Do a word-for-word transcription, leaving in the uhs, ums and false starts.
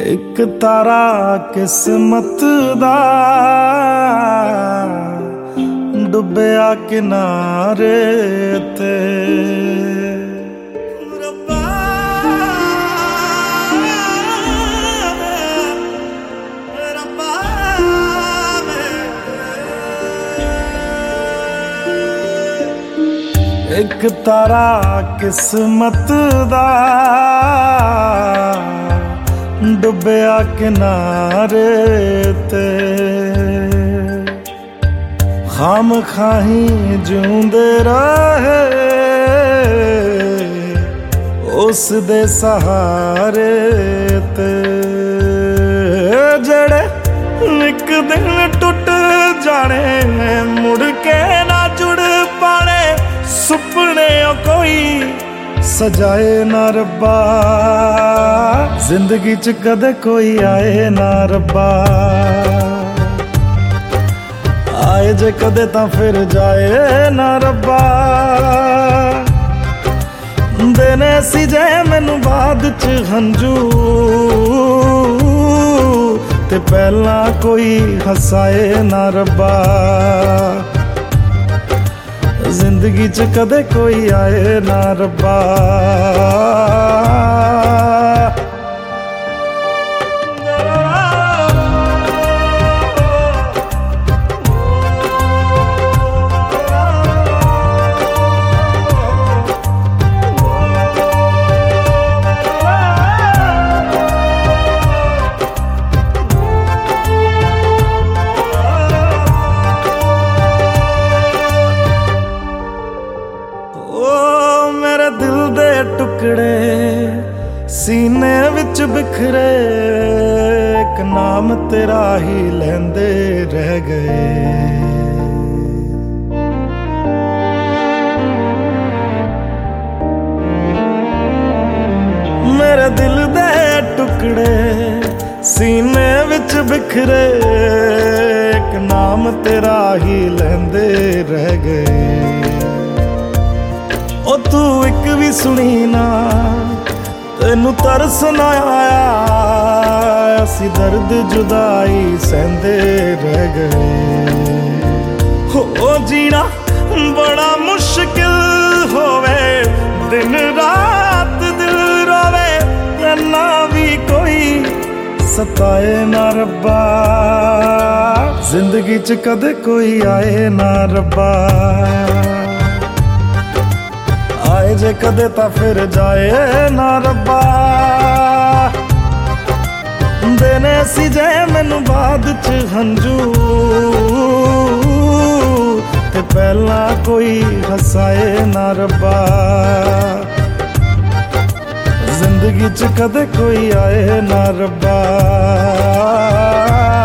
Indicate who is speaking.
Speaker 1: एक तारा किस्मत दा डुबया किनारे ते रब्बा रब्बा एक तारा किस्मत दा डुबया किनारे ते खाम खाही जूंदे रहे उस दे सहारे ते जड़े एक दिन टुट जाने मुड़ के ना जुड़ पाने सुपने कोई सजाए ना रब्बा जिंदगी च कदे कोई आए ना रब्बा आए जे कदे तां फिर जाए ना रब्बा देने सी जे मैनू बाद च हंजू ते पहला कोई हसाए ना रब्बा जिंदगी च कदे कोई आए ना रब्बा दिल दे टुकड़े सीने विच बिखरे एक नाम तेरा ही लेंदे रह गए मेरे दिल दे टुकड़े सीने विच बिखरे एक नाम तेरा ही लेंदे रह गए ओ तू एक भी सुनी ना तेनू तरस ना आया असी दर्द जुदाई सहंदे रह गए हो जीना बड़ा मुश्किल होवे दिन रात दिल रोवे ना भी कोई सताए ना रब्बा जिंदगी च कदे कोई आए ना रब्बा आए जे कदे ता फिर जाए ना रब्बा देने सी जे मैनू बाद च हंजू ते पहला कोई हसाए ना रब्बा जिंदगी च कदे कोई आए ना रब्बा।